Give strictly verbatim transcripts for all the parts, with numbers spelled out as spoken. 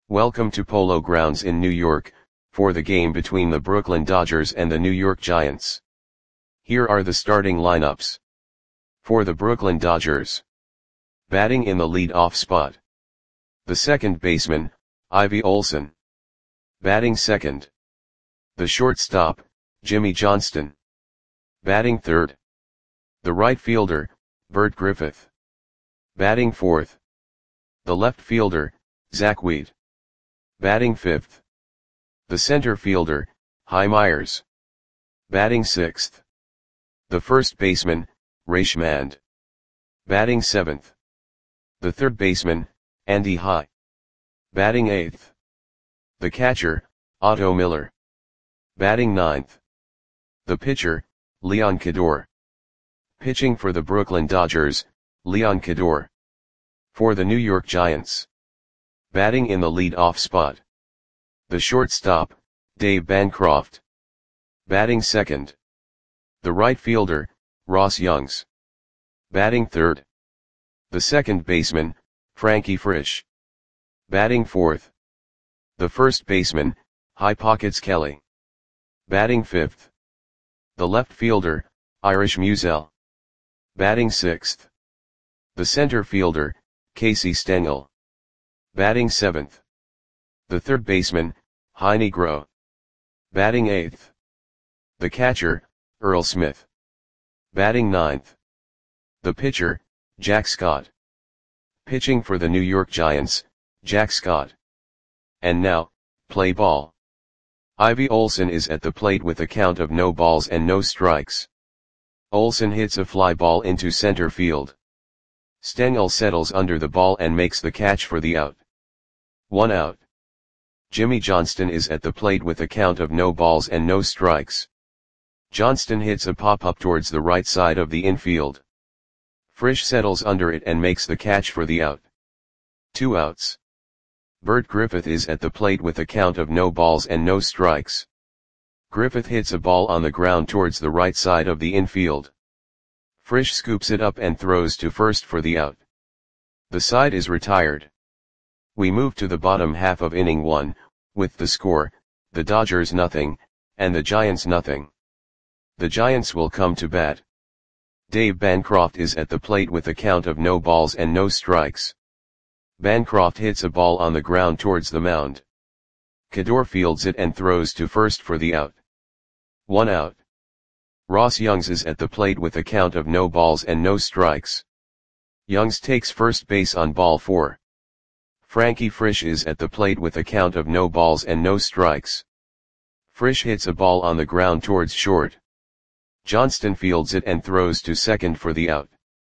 Welcome to Polo Grounds in New York, for the game between the Brooklyn Dodgers and the New York Giants. Here are the starting lineups. For the Brooklyn Dodgers. Batting in the lead-off spot. The second baseman, Ivy Olson. Batting second. The shortstop, Jimmy Johnston. Batting third. The right fielder, Bert Griffith. Batting fourth. The left fielder, Zach Wheat. Batting fifth. The center fielder, Hy Myers. Batting sixth. The first baseman, Ray Schmand. Batting seventh. The third baseman, Andy High. Batting eighth. The catcher, Otto Miller. Batting ninth. The pitcher, Leon Cador. Pitching for the Brooklyn Dodgers, Leon Cador. For the New York Giants. Batting in the lead-off spot. The shortstop, Dave Bancroft. Batting second. The right fielder, Ross Youngs. Batting third. The second baseman, Frankie Frisch. Batting fourth. The first baseman, High Pockets Kelly. Batting fifth. The left fielder, Irish Musial. Batting sixth. The center fielder, Casey Stengel. Batting seventh. The third baseman, Hy Negro. Batting eighth. The catcher, Earl Smith. Batting ninth. The pitcher, Jack Scott. Pitching for the New York Giants, Jack Scott. And now, play ball. Ivy Olson is at the plate with a count of no balls and no strikes. Olson hits a fly ball into center field. Stengel settles under the ball and makes the catch for the out. One out. Jimmy Johnston is at the plate with a count of no balls and no strikes. Johnston hits a pop-up towards the right side of the infield. Frisch settles under it and makes the catch for the out. Two outs. Bert Griffith is at the plate with a count of no balls and no strikes. Griffith hits a ball on the ground towards the right side of the infield. Frisch scoops it up and throws to first for the out. The side is retired. We move to the bottom half of inning one, with the score, the Dodgers nothing, and the Giants nothing. The Giants will come to bat. Dave Bancroft is at the plate with a count of no balls and no strikes. Bancroft hits a ball on the ground towards the mound. Cador fields it and throws to first for the out. One out. Ross Youngs is at the plate with a count of no balls and no strikes. Youngs takes first base on ball four. Frankie Frisch is at the plate with a count of no balls and no strikes. Frisch hits a ball on the ground towards short. Johnston fields it and throws to second for the out.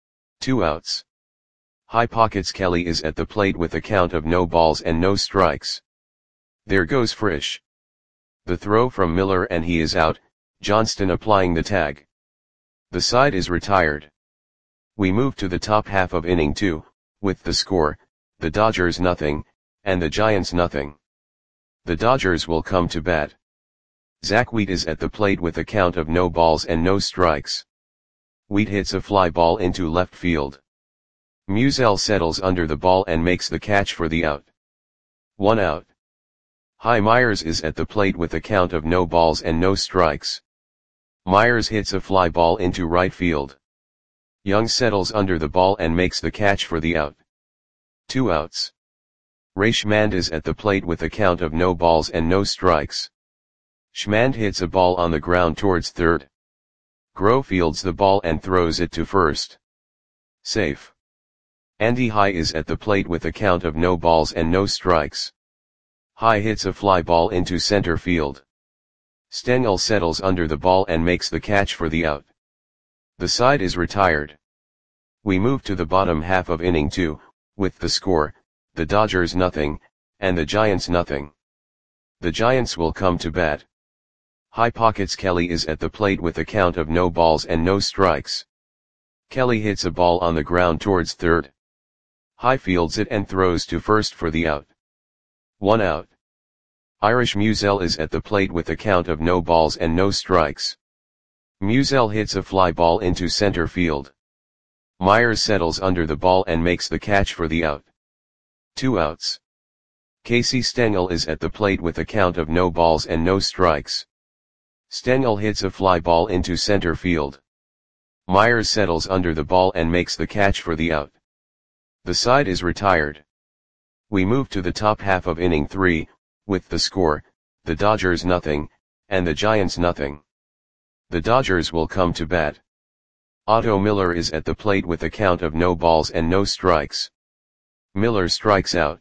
Two outs. High Pockets Kelly is at the plate with a count of no balls and no strikes. There goes Frisch. The throw from Miller and he is out, Johnston applying the tag. The side is retired. We move to the top half of inning two, with the score, the Dodgers nothing, and the Giants nothing. The Dodgers will come to bat. Zach Wheat is at the plate with a count of no balls and no strikes. Wheat hits a fly ball into left field. Musial settles under the ball and makes the catch for the out. One out. Hy Myers is at the plate with a count of no balls and no strikes. Myers hits a fly ball into right field. Young settles under the ball and makes the catch for the out. Two outs. Ray Schmand is at the plate with a count of no balls and no strikes. Schmand hits a ball on the ground towards third. Groh fields the ball and throws it to first. Safe. Andy High is at the plate with a count of no balls and no strikes. High hits a fly ball into center field. Stengel settles under the ball and makes the catch for the out. The side is retired. We move to the bottom half of inning two, with the score, the Dodgers nothing, and the Giants nothing. The Giants will come to bat. High Pockets Kelly is at the plate with a count of no balls and no strikes. Kelly hits a ball on the ground towards third. High fields it and throws to first for the out. One out. Irish Musial is at the plate with a count of no balls and no strikes. Musial hits a fly ball into center field. Myers settles under the ball and makes the catch for the out. Two outs. Casey Stengel is at the plate with a count of no balls and no strikes. Stengel hits a fly ball into center field. Myers settles under the ball and makes the catch for the out. The side is retired. We move to the top half of inning three, with the score, the Dodgers nothing, and the Giants nothing. The Dodgers will come to bat. Otto Miller is at the plate with a count of no balls and no strikes. Miller strikes out.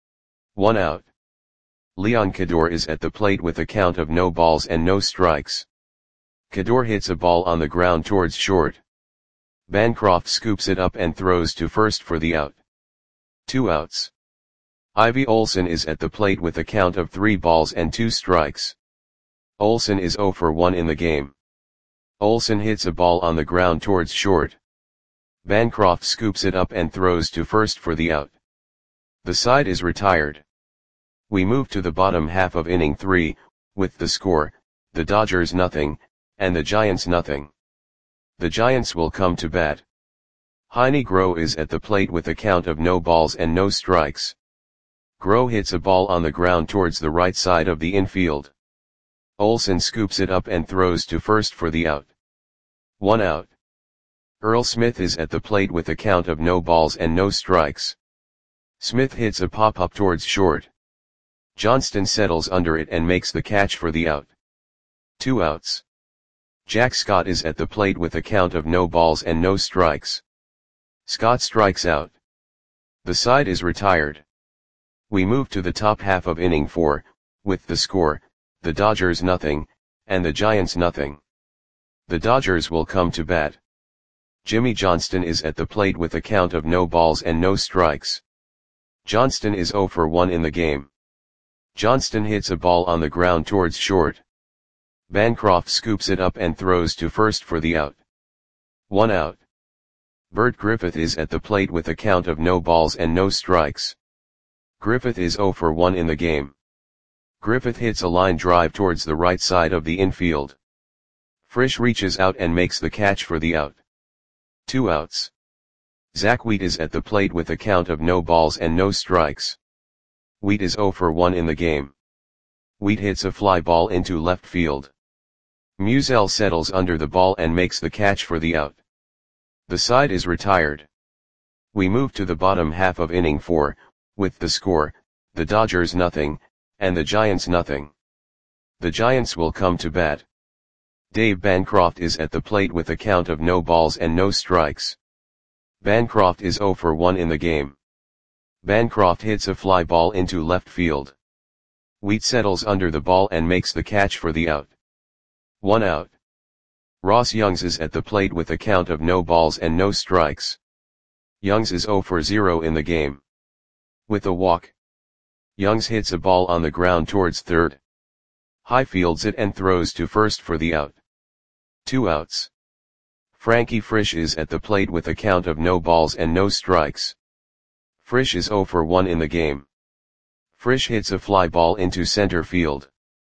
One out. Leon Cador is at the plate with a count of no balls and no strikes. Cador hits a ball on the ground towards short. Bancroft scoops it up and throws to first for the out. Two outs. Ivy Olson is at the plate with a count of three balls and two strikes. Olson is oh for one in the game. Olson hits a ball on the ground towards short. Bancroft scoops it up and throws to first for the out. The side is retired. We move to the bottom half of inning three, with the score, the Dodgers nothing, and the Giants nothing. The Giants will come to bat. Heine Groh is at the plate with a count of no balls and no strikes. Groh hits a ball on the ground towards the right side of the infield. Olson scoops it up and throws to first for the out. One out. Earl Smith is at the plate with a count of no balls and no strikes. Smith hits a pop-up towards short. Johnston settles under it and makes the catch for the out. Two outs. Jack Scott is at the plate with a count of no balls and no strikes. Scott strikes out. The side is retired. We move to the top half of inning four, with the score, the Dodgers nothing, and the Giants nothing. The Dodgers will come to bat. Jimmy Johnston is at the plate with a count of no balls and no strikes. Johnston is oh for one in the game. Johnston hits a ball on the ground towards short. Bancroft scoops it up and throws to first for the out. One out. Bert Griffith is at the plate with a count of no balls and no strikes. Griffith is oh for one in the game. Griffith hits a line drive towards the right side of the infield. Frisch reaches out and makes the catch for the out. Two outs. Zach Wheat is at the plate with a count of no balls and no strikes. Wheat is oh for one in the game. Wheat hits a fly ball into left field. Musial settles under the ball and makes the catch for the out. The side is retired. We move to the bottom half of inning four, with the score, the Dodgers nothing, and the Giants nothing. The Giants will come to bat. Dave Bancroft is at the plate with a count of no balls and no strikes. Bancroft is oh for one in the game. Bancroft hits a fly ball into left field. Wheat settles under the ball and makes the catch for the out. One out. Ross Youngs is at the plate with a count of no balls and no strikes. Youngs is oh for zero in the game. With a walk. Youngs hits a ball on the ground towards third. High fields it and throws to first for the out. Two outs. Frankie Frisch is at the plate with a count of no balls and no strikes. Frisch is oh for one in the game. Frisch hits a fly ball into center field.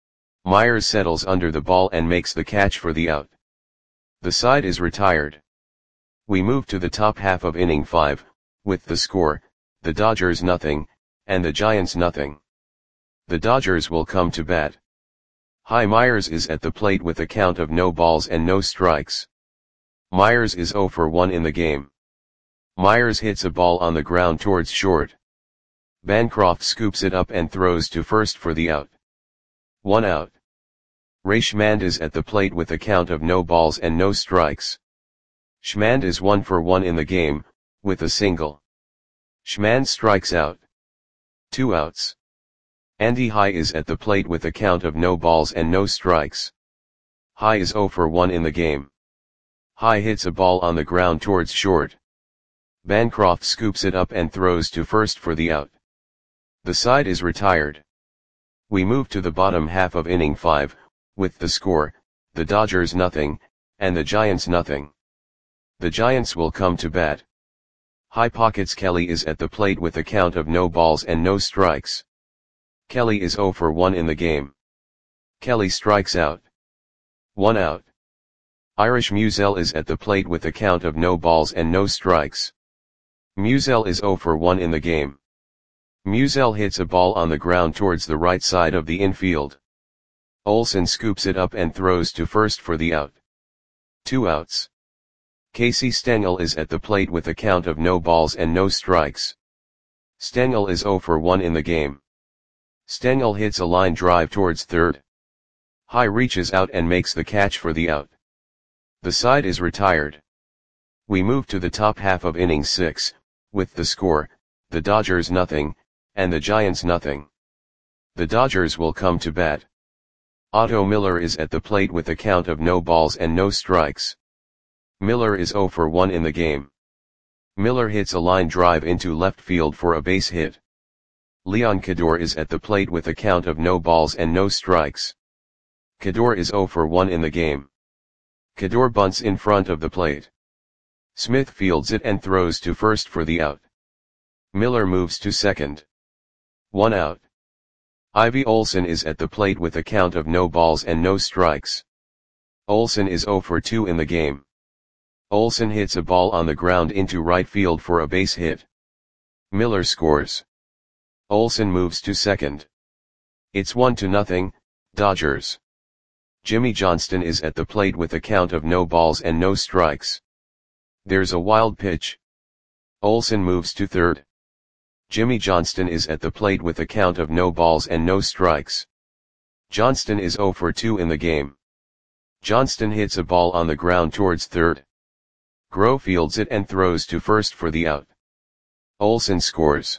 Myers settles under the ball and makes the catch for the out. The side is retired. We move to the top half of inning five, with the score, the Dodgers nothing, and the Giants nothing. The Dodgers will come to bat. Hy Myers is at the plate with a count of no balls and no strikes. Myers is oh for one in the game. Myers hits a ball on the ground towards short. Bancroft scoops it up and throws to first for the out. One out. Ray Schmand is at the plate with a count of no balls and no strikes. Schmand is one for one in the game, with a single. Schmand strikes out. Two outs. Andy High is at the plate with a count of no balls and no strikes. High is oh for one in the game. High hits a ball on the ground towards short. Bancroft scoops it up and throws to first for the out. The side is retired. We move to the bottom half of inning five, with the score, the Dodgers nothing, and the Giants nothing. The Giants will come to bat. High Pockets Kelly is at the plate with a count of no balls and no strikes. Kelly is oh for one in the game. Kelly strikes out. One out. Irish Musial is at the plate with a count of no balls and no strikes. Musial is oh for one in the game. Musial hits a ball on the ground towards the right side of the infield. Olsen scoops it up and throws to first for the out. Two outs. Casey Stengel is at the plate with a count of no balls and no strikes. Stengel is zero for one in the game. Stengel hits a line drive towards third. High reaches out and makes the catch for the out. The side is retired. We move to the top half of inning six, with the score, the Dodgers nothing, and the Giants nothing. The Dodgers will come to bat. Otto Miller is at the plate with a count of no balls and no strikes. Miller is zero for one in the game. Miller hits a line drive into left field for a base hit. Leon Cador is at the plate with a count of no balls and no strikes. Cador is zero for one in the game. Cador bunts in front of the plate. Smith fields it and throws to first for the out. Miller moves to second. One out. Ivy Olsen is at the plate with a count of no balls and no strikes. Olsen is zero for two in the game. Olsen hits a ball on the ground into right field for a base hit. Miller scores. Olsen moves to second. It's one to nothing, Dodgers. Jimmy Johnston is at the plate with a count of no balls and no strikes. There's a wild pitch. Olsen moves to third. Jimmy Johnston is at the plate with a count of no balls and no strikes. Johnston is zero for two in the game. Johnston hits a ball on the ground towards third. Groh fields it and throws to first for the out. Olsen scores.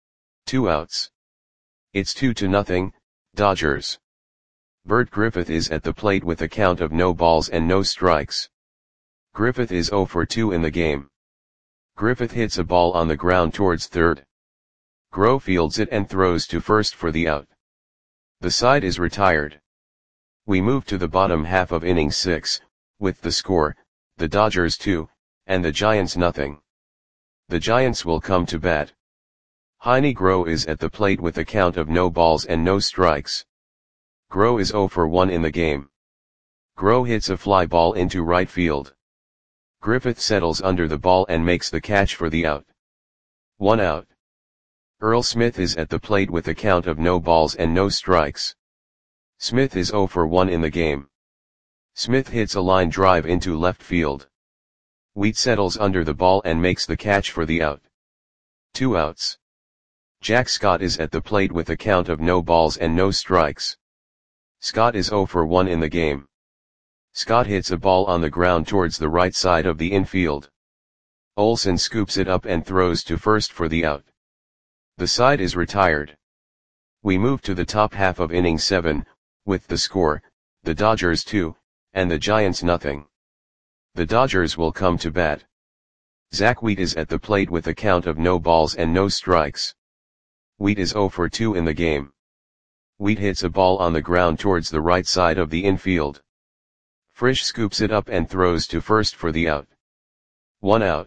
Two outs. It's two to nothing, Dodgers. Bert Griffith is at the plate with a count of no balls and no strikes. Griffith is zero for two in the game. Griffith hits a ball on the ground towards third. Groh fields it and throws to first for the out. The side is retired. We move to the bottom half of inning six, with the score, the Dodgers two, and the Giants nothing. The Giants will come to bat. Heine Groh is at the plate with a count of no balls and no strikes. Groh is zero for one in the game. Groh hits a fly ball into right field. Griffith settles under the ball and makes the catch for the out. One out. Earl Smith is at the plate with a count of no balls and no strikes. Smith is zero for one in the game. Smith hits a line drive into left field. Wheat settles under the ball and makes the catch for the out. Two outs. Jack Scott is at the plate with a count of no balls and no strikes. Scott is zero for one in the game. Scott hits a ball on the ground towards the right side of the infield. Olsen scoops it up and throws to first for the out. The side is retired. We move to the top half of inning seven, with the score, the Dodgers two, and the Giants nothing. The Dodgers will come to bat. Zach Wheat is at the plate with a count of no balls and no strikes. Wheat is zero for two in the game. Wheat hits a ball on the ground towards the right side of the infield. Frisch scoops it up and throws to first for the out. One out.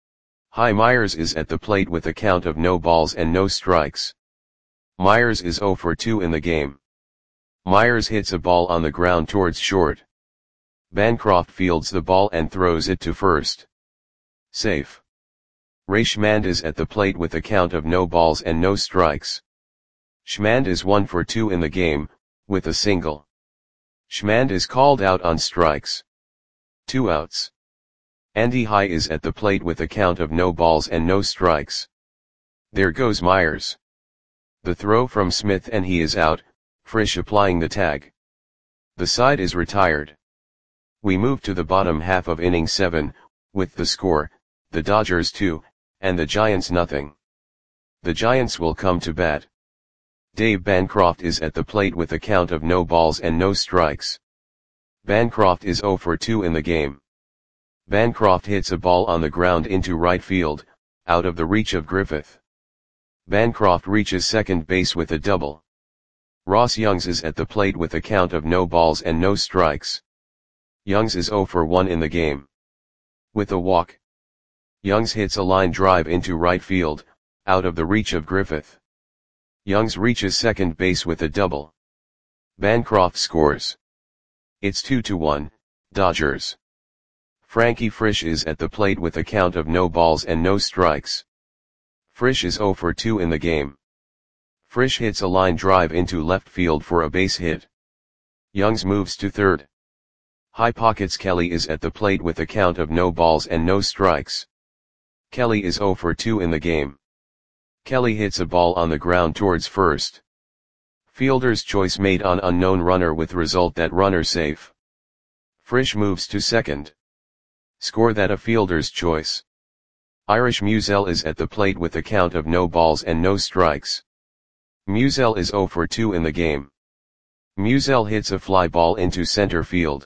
Hy Myers is at the plate with a count of no balls and no strikes. Myers is zero for two in the game. Myers hits a ball on the ground towards short. Bancroft fields the ball and throws it to first. Safe. Ray Schmand is at the plate with a count of no balls and no strikes. Schmand is one for two in the game, with a single. Schmand is called out on strikes. Two outs. Andy High is at the plate with a count of no balls and no strikes. There goes Myers. The throw from Smith and he is out, Frisch applying the tag. The side is retired. We move to the bottom half of inning seven, with the score, the Dodgers two, and the Giants nothing. The Giants will come to bat. Dave Bancroft is at the plate with a count of no balls and no strikes. Bancroft is zero for two in the game. Bancroft hits a ball on the ground into right field, out of the reach of Griffith. Bancroft reaches second base with a double. Ross Youngs is at the plate with a count of no balls and no strikes. Youngs is zero for one in the game. With a walk. Youngs hits a line drive into right field, out of the reach of Griffith. Youngs reaches second base with a double. Bancroft scores. It's two to one, Dodgers. Frankie Frisch is at the plate with a count of no balls and no strikes. Frisch is zero for two in the game. Frisch hits a line drive into left field for a base hit. Youngs moves to third. High pockets Kelly is at the plate with a count of no balls and no strikes. Kelly is oh for two in the game. Kelly hits a ball on the ground towards first. Fielder's choice made on unknown runner with result that runner safe. Frisch moves to second. Score that a fielder's choice. Irish Musiel is at the plate with a count of no balls and no strikes. Musiel is oh for two in the game. Musiel hits a fly ball into center field.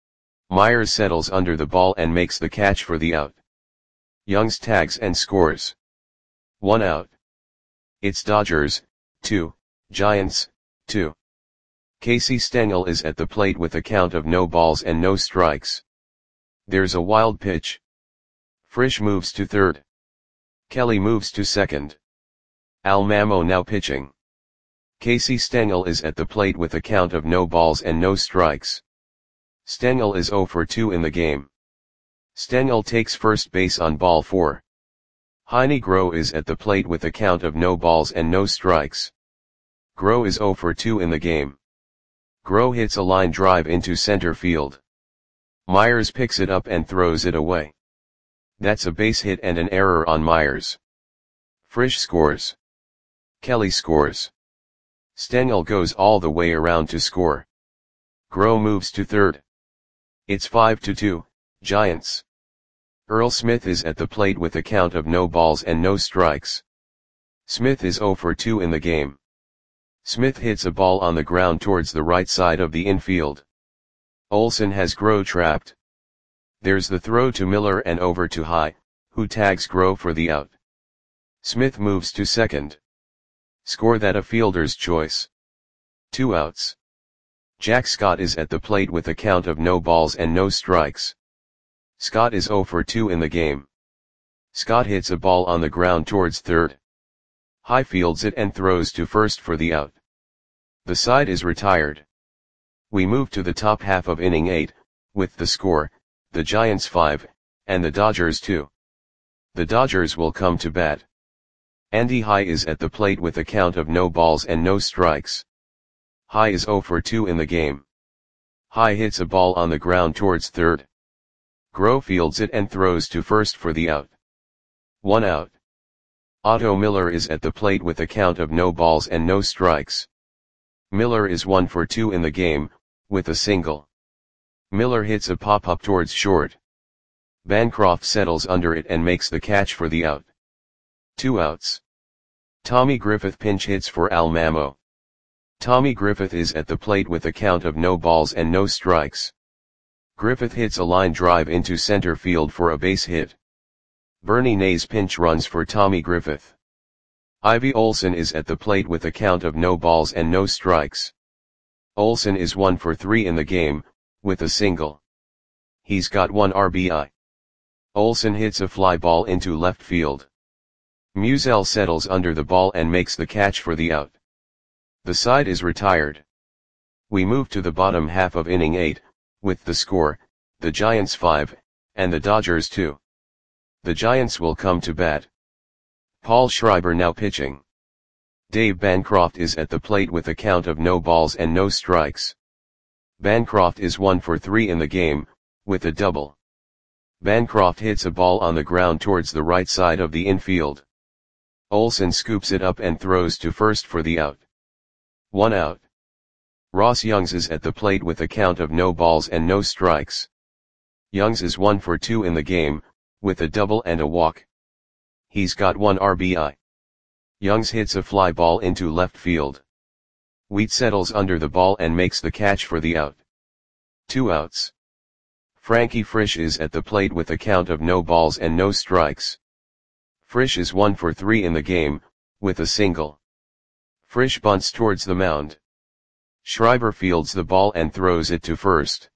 Myers settles under the ball and makes the catch for the out. Youngs tags and scores. One out. It's Dodgers, two, Giants, two. Casey Stengel is at the plate with a count of no balls and no strikes. There's a wild pitch. Frisch moves to third. Kelly moves to second. Almamo now pitching. Casey Stengel is at the plate with a count of no balls and no strikes. Stengel is oh for two in the game. Stengel takes first base on ball four. Heine Groh is at the plate with a count of no balls and no strikes. Groh is oh for two in the game. Groh hits a line drive into center field. Myers picks it up and throws it away. That's a base hit and an error on Myers. Frisch scores. Kelly scores. Stengel goes all the way around to score. Groh moves to third. It's five to two, Giants. Earl Smith is at the plate with a count of no balls and no strikes. Smith is oh for two in the game. Smith hits a ball on the ground towards the right side of the infield. Olsen has Groh trapped. There's the throw to Miller and over to High, who tags Groh for the out. Smith moves to second. Score that a fielder's choice. Two outs. Jack Scott is at the plate with a count of no balls and no strikes. Scott is oh for two in the game. Scott hits a ball on the ground towards third. High fields it and throws to first for the out. The side is retired. We move to the top half of inning eight, with the score, the Giants five, and the Dodgers two. The Dodgers will come to bat. Andy High is at the plate with a count of no balls and no strikes. High is oh for two in the game. High hits a ball on the ground towards third. Groh fields it and throws to first for the out. One out. Otto Miller is at the plate with a count of no balls and no strikes. Miller is one for two in the game, with a single. Miller hits a pop-up towards short. Bancroft settles under it and makes the catch for the out. Two outs. Tommy Griffith pinch hits for Almamo. Tommy Griffith is at the plate with a count of no balls and no strikes. Griffith hits a line drive into center field for a base hit. Bernie Nays pinch runs for Tommy Griffith. Ivy Olsen is at the plate with a count of no balls and no strikes. Olsen is one for three in the game, with a single. He's got one R B I. Olsen hits a fly ball into left field. Musiel settles under the ball and makes the catch for the out. The side is retired. We move to the bottom half of inning eight, with the score, the Giants five, and the Dodgers two. The Giants will come to bat. Paul Schreiber now pitching. Dave Bancroft is at the plate with a count of no balls and no strikes. Bancroft is one for three in the game, with a double. Bancroft hits a ball on the ground towards the right side of the infield. Olsen scoops it up and throws to first for the out. One out. Ross Youngs is at the plate with a count of no balls and no strikes. Youngs is one for two in the game, with a double and a walk. He's got one R B I. Youngs hits a fly ball into left field. Wheat settles under the ball and makes the catch for the out. Two outs. Frankie Frisch is at the plate with a count of no balls and no strikes. Frisch is one for three in the game, with a single. Frisch bunts towards the mound. Schreiber fields the ball and throws it to first.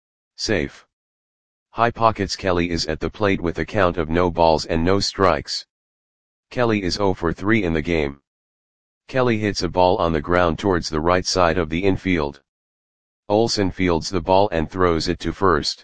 Safe. High pockets Kelly is at the plate with a count of no balls and no strikes. Kelly is oh for three in the game. Kelly hits a ball on the ground towards the right side of the infield. Olsen fields the ball and throws it to first.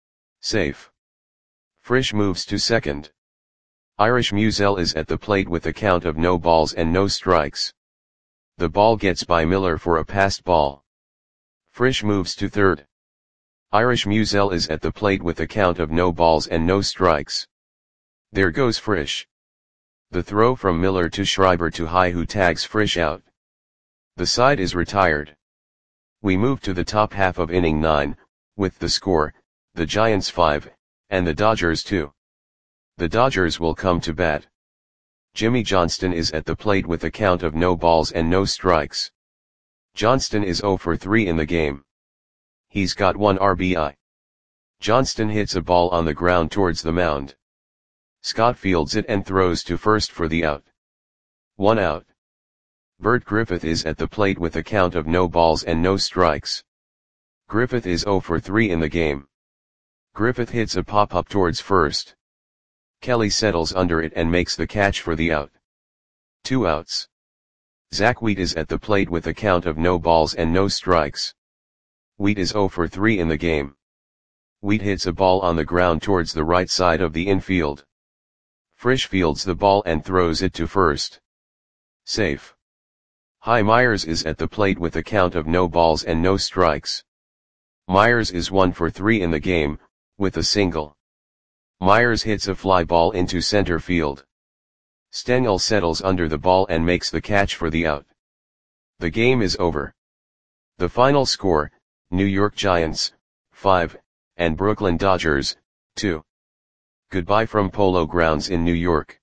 Safe. Frisch moves to second. Irish Musiel is at the plate with a count of no balls and no strikes. The ball gets by Miller for a passed ball. Frisch moves to third. Irish Musiel is at the plate with a count of no balls and no strikes. There goes Frisch. The throw from Miller to Schreiber too high, who tags Frisch out. The side is retired. We move to the top half of inning nine, with the score, the Giants five, and the Dodgers two. The Dodgers will come to bat. Jimmy Johnston is at the plate with a count of no balls and no strikes. Johnston is oh for three in the game. He's got one R B I. Johnston hits a ball on the ground towards the mound. Scott fields it and throws to first for the out. One out. Bert Griffith is at the plate with a count of no balls and no strikes. Griffith is oh for three in the game. Griffith hits a pop-up towards first. Kelly settles under it and makes the catch for the out. Two outs. Zach Wheat is at the plate with a count of no balls and no strikes. Wheat is oh for three in the game. Wheat hits a ball on the ground towards the right side of the infield. Frisch fields the ball and throws it to first. Safe. Hy Myers is at the plate with a count of no balls and no strikes. Myers is one for three in the game, with a single. Myers hits a fly ball into center field. Stengel settles under the ball and makes the catch for the out. The game is over. The final score, New York Giants, five, and Brooklyn Dodgers, two. Goodbye from Polo Grounds in New York.